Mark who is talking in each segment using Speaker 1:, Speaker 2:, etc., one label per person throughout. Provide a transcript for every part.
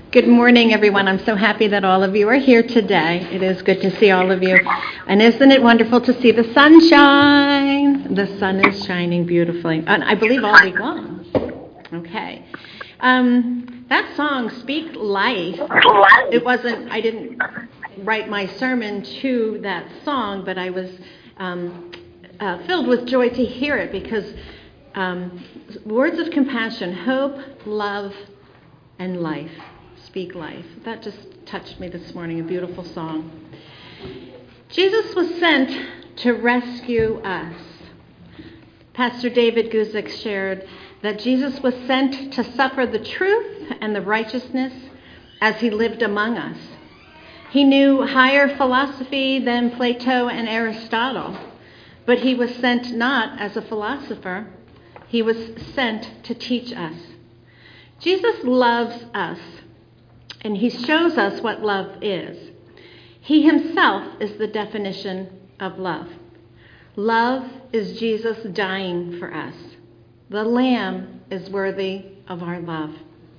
Speaker 1: Good morning, everyone. I'm so happy that all of you are here today. It is good to see all of you. And isn't it wonderful to see the sunshine? The sun is shining beautifully. And I believe all week long. Okay. That song, Speak Life, I didn't write my sermon to that song, but I was filled with joy to hear it because words of compassion, hope, love, and life. Speak life. That just touched me this morning, a beautiful song. Jesus was sent to rescue us. Pastor David Guzik shared that Jesus was sent to suffer the truth and the righteousness as he lived among us. He knew higher philosophy than Plato and Aristotle, but he was sent not as a philosopher. He was sent to teach us. Jesus loves us, and he shows us what love is. He himself is the definition of love. Love is Jesus dying for us. The Lamb is worthy of our love.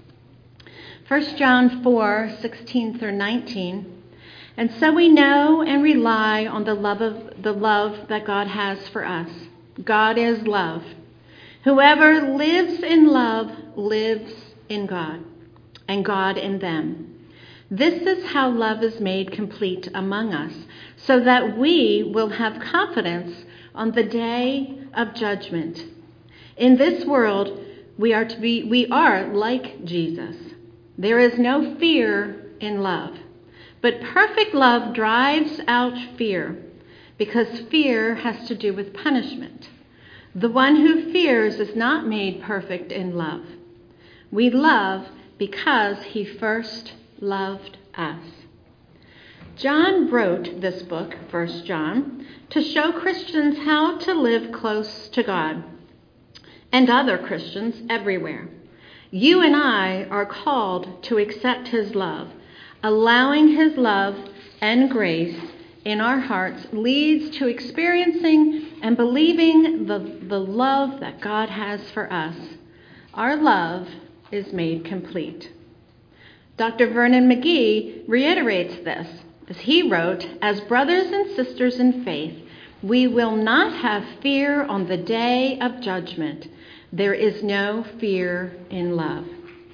Speaker 1: 1 John 4:16 through 19. And so we know and rely on the love that God has for us. God is love. Whoever lives in love lives in God, and God in them. This is how love is made complete among us, so that we will have confidence on the day of judgment. In this world, we are like Jesus. There is no fear in love, but perfect love drives out fear, because fear has to do with punishment. The one who fears is not made perfect in love. We love because he first loved us. John wrote this book, 1 John, to show Christians how to live close to God and other Christians everywhere. You and I are called to accept his love. Allowing his love and grace in our hearts leads to experiencing and believing the love that God has for us. Our love is made complete. Dr. Vernon McGee reiterates this as he wrote, "As brothers and sisters in faith, we will not have fear on the day of judgment. There is no fear in love."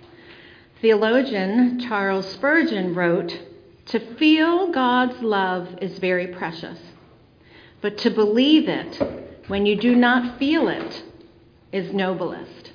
Speaker 1: Theologian Charles Spurgeon wrote, "To feel God's love is very precious, but to believe it when you do not feel it is noblest."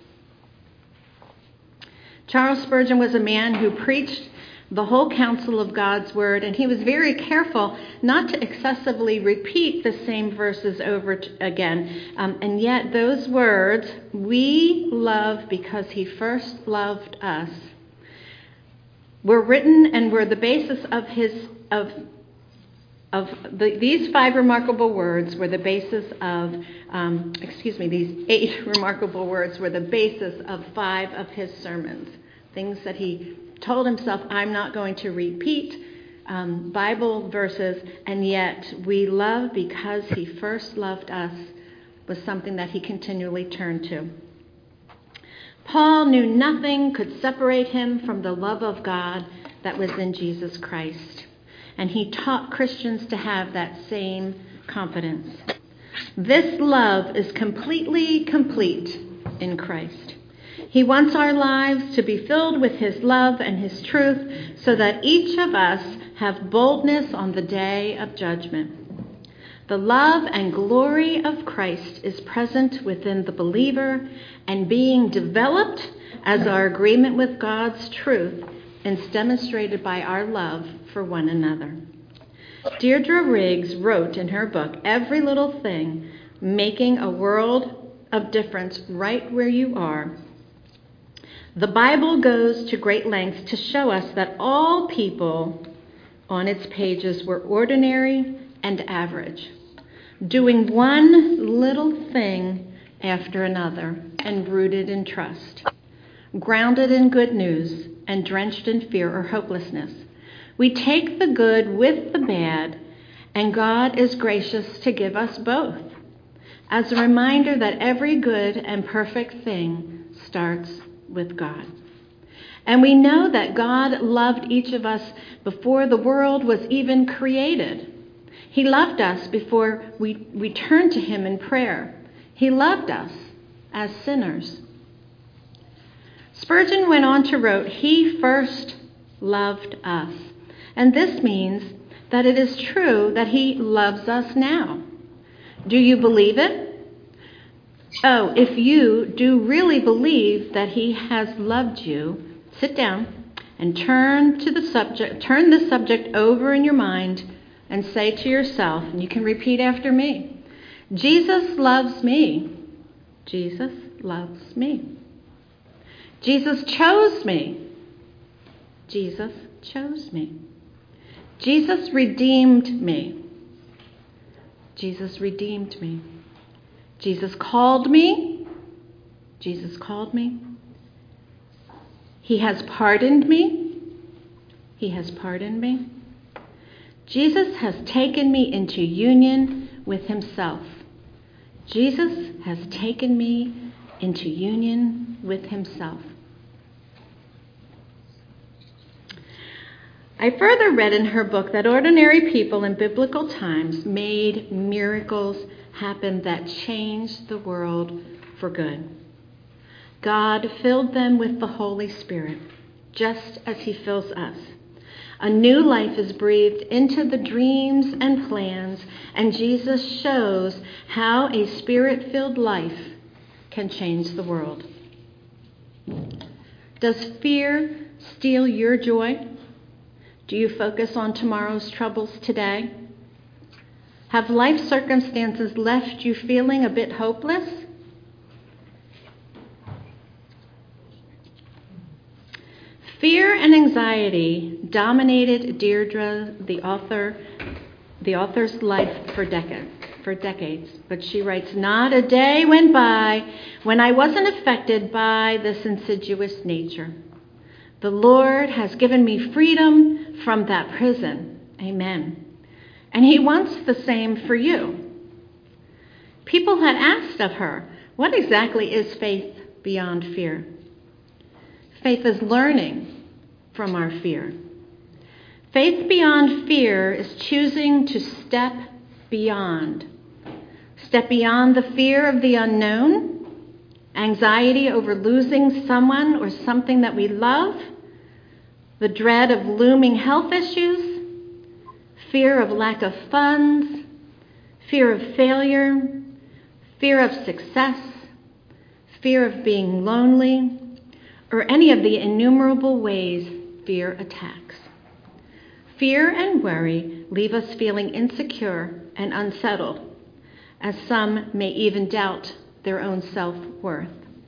Speaker 1: Charles Spurgeon was a man who preached the whole counsel of God's word, and he was very careful not to excessively repeat the same verses over again. And yet those words, "we love because he first loved us," were written and were the basis these 5 remarkable words were the basis of, these 8 remarkable words were the basis of 5 of his sermons. Things that he told himself, I'm not going to repeat Bible verses, and yet we love because he first loved us was something that he continually turned to. Paul knew nothing could separate him from the love of God that was in Jesus Christ. And he taught Christians to have that same confidence. This love is completely complete in Christ. He wants our lives to be filled with his love and his truth so that each of us have boldness on the day of judgment. The love and glory of Christ is present within the believer and being developed as our agreement with God's truth is demonstrated by our love for one another. Deirdre Riggs wrote in her book, "Every Little Thing, Making a World of Difference Right Where You Are." The Bible goes to great lengths to show us that all people on its pages were ordinary and average, doing one little thing after another and rooted in trust, grounded in good news and drenched in fear or hopelessness. We take the good with the bad, and God is gracious to give us both, as a reminder that every good and perfect thing starts with God. And we know that God loved each of us before the world was even created. He loved us before we turned to him in prayer. He loved us as sinners. Spurgeon went on to write, "He first loved us." And this means that it is true that he loves us now. Do you believe it? Oh, if you do really believe that he has loved you, sit down and turn this subject over in your mind and say to yourself, and you can repeat after me, Jesus loves me. Jesus loves me. Jesus chose me. Jesus chose me. Jesus redeemed me. Jesus redeemed me. Jesus called me. Jesus called me. He has pardoned me. He has pardoned me. Jesus has taken me into union with himself. Jesus has taken me into union with himself. I further read in her book that ordinary people in biblical times made miracles happen that changed the world for good. God filled them with the Holy Spirit, just as he fills us. A new life is breathed into the dreams and plans, and Jesus shows how a spirit-filled life can change the world. Does fear steal your joy? Do you focus on tomorrow's troubles today? Have life circumstances left you feeling a bit hopeless? Fear and anxiety dominated Deirdre, the author's life for decades. But she writes, "Not a day went by when I wasn't affected by this insidious nature. The Lord has given me freedom from that prison." Amen. And he wants the same for you. People had asked of her, what exactly is faith beyond fear? Faith is learning from our fear. Faith beyond fear is choosing to step beyond. Step beyond the fear of the unknown, anxiety over losing someone or something that we love, the dread of looming health issues, fear of lack of funds, fear of failure, fear of success, fear of being lonely, or any of the innumerable ways fear attacks. Fear and worry leave us feeling insecure and unsettled, as some may even doubt their own self-worth.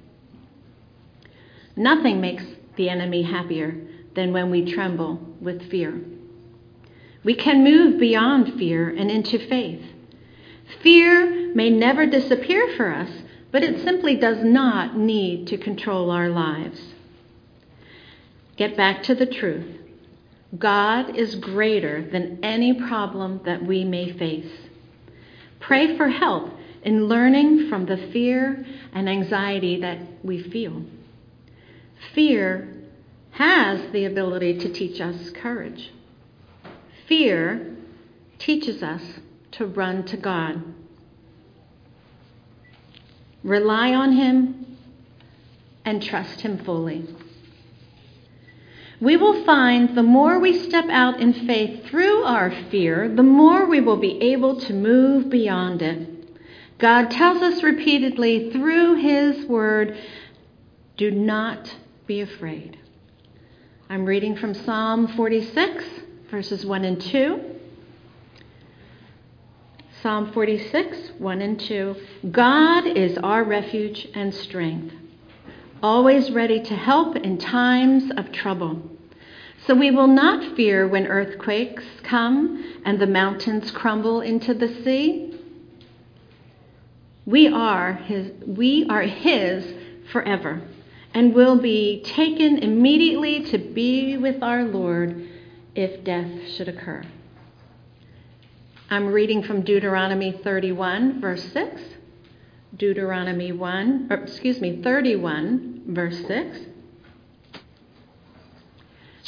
Speaker 1: Nothing makes the enemy happier than when we tremble with fear. We can move beyond fear and into faith. Fear may never disappear for us, but it simply does not need to control our lives. Get back to the truth. God is greater than any problem that we may face. Pray for help in learning from the fear and anxiety that we feel. Fear has the ability to teach us courage. Fear teaches us to run to God. Rely on him and trust him fully. We will find the more we step out in faith through our fear, the more we will be able to move beyond it. God tells us repeatedly through his word, do not be afraid. I'm reading from Psalm 46, verses 1 and 2. Psalm 46, 1 and 2. God is our refuge and strength, always ready to help in times of trouble. So we will not fear when earthquakes come and the mountains crumble into the sea. We are his forever, and will be taken immediately to be with our Lord if death should occur. I'm reading from Deuteronomy 31, verse 6. Deuteronomy 31, verse 6.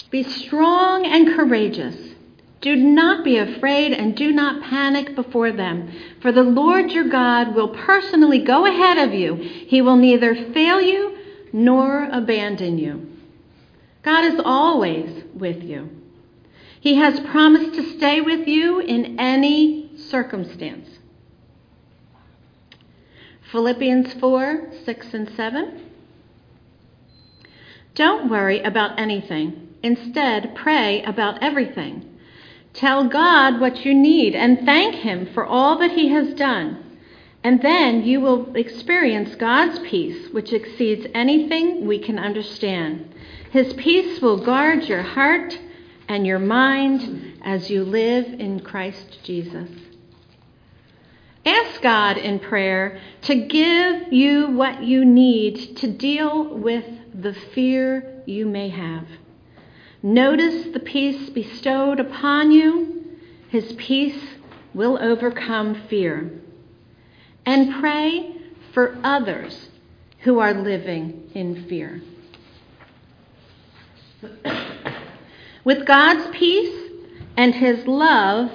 Speaker 1: Be strong and courageous. Do not be afraid and do not panic before them, for the Lord your God will personally go ahead of you. He will neither fail you nor abandon you. God is always with you. He has promised to stay with you in any circumstance. Philippians 4, 6 and 7. Don't worry about anything. Instead, pray about everything. Tell God what you need and thank Him for all that He has done. And then you will experience God's peace, which exceeds anything we can understand. His peace will guard your heart and your mind as you live in Christ Jesus. Ask God in prayer to give you what you need to deal with the fear you may have. Notice the peace bestowed upon you. His peace will overcome fear. And pray for others who are living in fear. With God's peace and His love,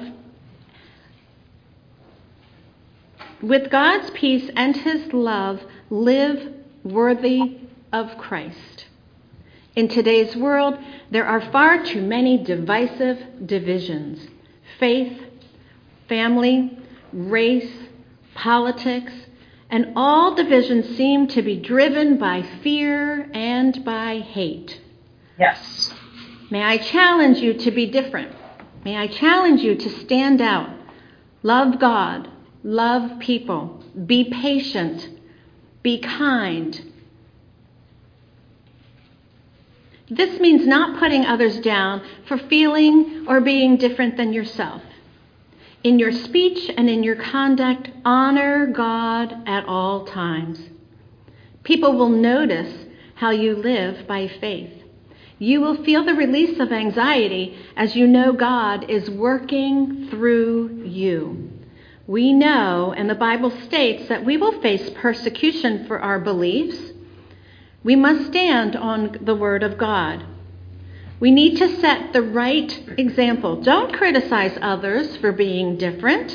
Speaker 1: live worthy of Christ. In today's world, there are far too many divisive divisions. Faith, family, race, politics, and all divisions seem to be driven by fear and by hate.
Speaker 2: Yes.
Speaker 1: May I challenge you to be different. May I challenge you to stand out. Love God. Love people. Be patient. Be kind. This means not putting others down for feeling or being different than yourself. In your speech and in your conduct, honor God at all times. People will notice how you live by faith. You will feel the release of anxiety as you know God is working through you. We know, and the Bible states, that we will face persecution for our beliefs. We must stand on the Word of God. We need to set the right example. Don't criticize others for being different.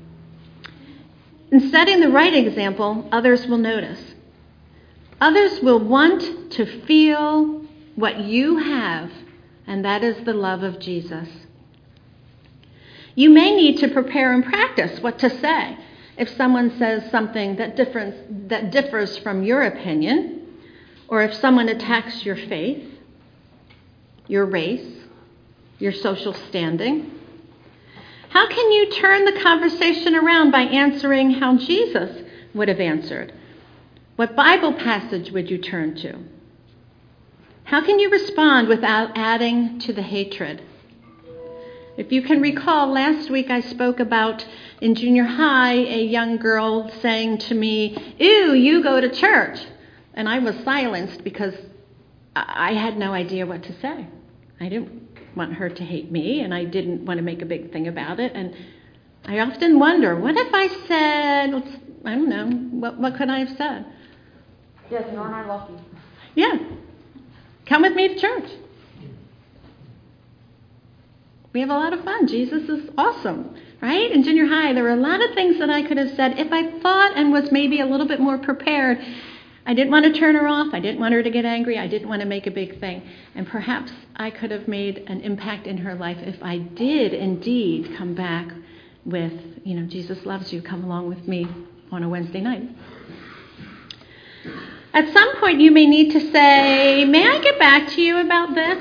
Speaker 1: In setting the right example, others will notice. Others will want to feel what you have, and that is the love of Jesus. You may need to prepare and practice what to say if someone says something that differs from your opinion, or if someone attacks your faith, your race, your social standing. How can you turn the conversation around by answering how Jesus would have answered? What Bible passage would you turn to? How can you respond without adding to the hatred? If you can recall, last week I spoke about in junior high a young girl saying to me, "Ew, you go to church." And I was silenced because I had no idea what to say. I didn't want her to hate me, and I didn't want to make a big thing about it. And I often wonder, what if I said, I don't know, what could I have said?
Speaker 2: Yes, you're not lucky.
Speaker 1: Yeah. Come with me to church. We have a lot of fun. Jesus is awesome, right? In junior high, there were a lot of things that I could have said if I thought and was maybe a little bit more prepared. I didn't want to turn her off. I didn't want her to get angry. I didn't want to make a big thing. And perhaps I could have made an impact in her life if I did indeed come back with, Jesus loves you. Come along with me on a Wednesday night. At some point, you may need to say, "May I get back to you about this?"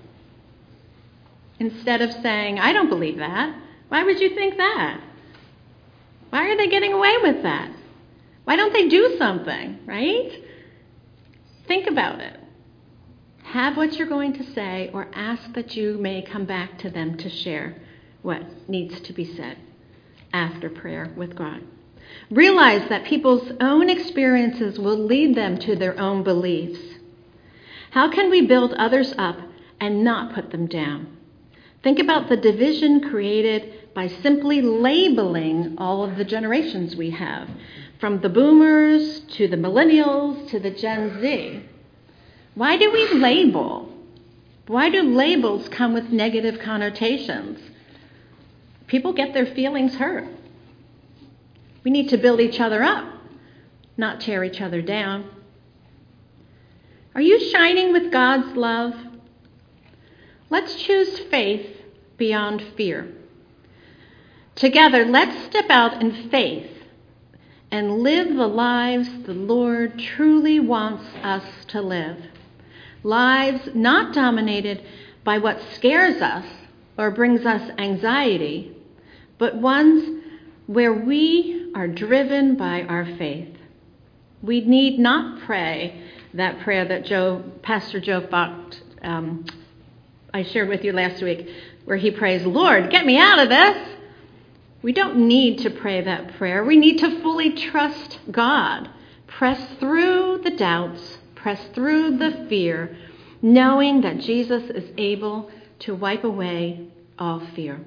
Speaker 1: Instead of saying, "I don't believe that. Why would you think that? Why are they getting away with that? Why don't they do something?" Right? Think about it. Have what you're going to say, or ask that you may come back to them to share what needs to be said after prayer with God. Realize that people's own experiences will lead them to their own beliefs. How can we build others up and not put them down? Think about the division created by simply labeling all of the generations we have, from the boomers to the millennials to the Gen Z. Why do we label? Why do labels come with negative connotations? People get their feelings hurt. We need to build each other up, not tear each other down. Are you shining with God's love? Let's choose faith beyond fear. Together, let's step out in faith and live the lives the Lord truly wants us to live. Lives not dominated by what scares us or brings us anxiety, but ones where we are driven by our faith. We need not pray that prayer that Pastor Joe Focht, I shared with you last week, where he prays, "Lord, get me out of this." We don't need to pray that prayer. We need to fully trust God. Press through the doubts, press through the fear, knowing that Jesus is able to wipe away all fear.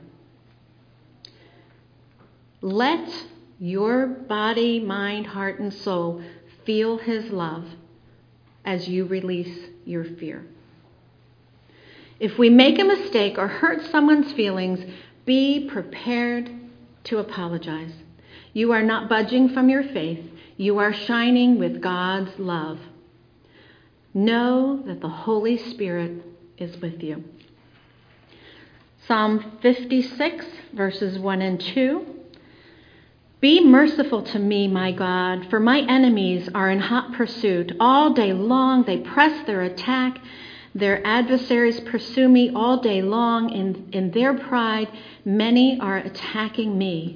Speaker 1: Let your body, mind, heart, and soul feel his love as you release your fear. If we make a mistake or hurt someone's feelings, be prepared to apologize. You are not budging from your faith. You are shining with God's love. Know that the Holy Spirit is with you. Psalm 56, verses 1 and 2. Be merciful to me, my God, for my enemies are in hot pursuit. All day long they press their attack. Their adversaries pursue me all day long. In their pride, many are attacking me.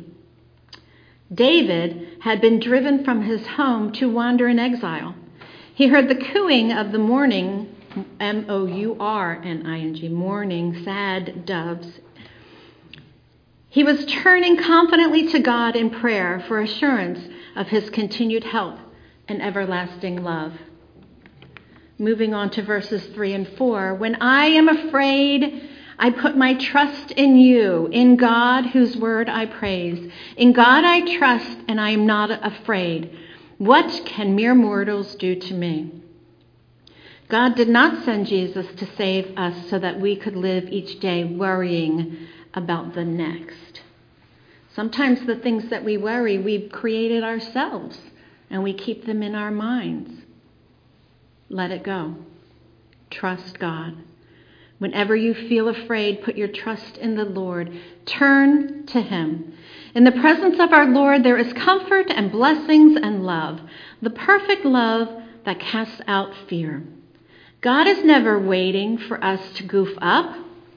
Speaker 1: David had been driven from his home to wander in exile. He heard the cooing of the mourning, mourning, mourning, sad doves. He was turning confidently to God in prayer for assurance of his continued help and everlasting love. Moving on to verses 3 and 4. When I am afraid, I put my trust in you, in God whose word I praise. In God I trust and I am not afraid. What can mere mortals do to me? God did not send Jesus to save us so that we could live each day worrying about the next. Sometimes the things that we worry, we've created ourselves and we keep them in our minds. Let it go. Trust God. Whenever you feel afraid, put your trust in the Lord. Turn to him. In the presence of our Lord, there is comfort and blessings and love, the perfect love that casts out fear. God is never waiting for us to goof up.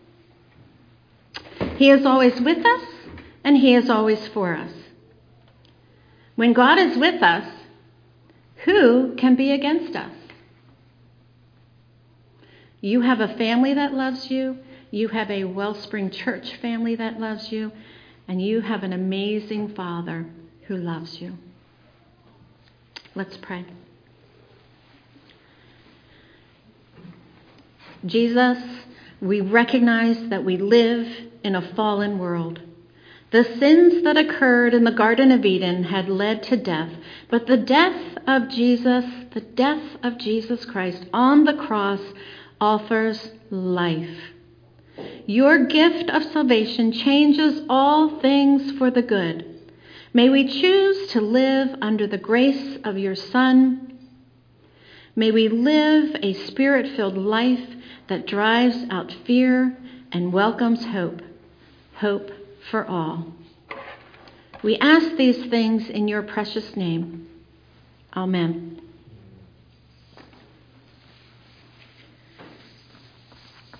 Speaker 1: He is always with us, and he is always for us. When God is with us, who can be against us? You have a family that loves you. You have a Wellspring Church family that loves you. And you have an amazing Father who loves you. Let's pray. Jesus, we recognize that we live in a fallen world. The sins that occurred in the Garden of Eden had led to death, but the death of Jesus Christ on the cross offers life. Your gift of salvation changes all things for the good. May we choose to live under the grace of your Son. May we live a Spirit-filled life that drives out fear and welcomes hope, hope for all. We ask these things in your precious name. Amen.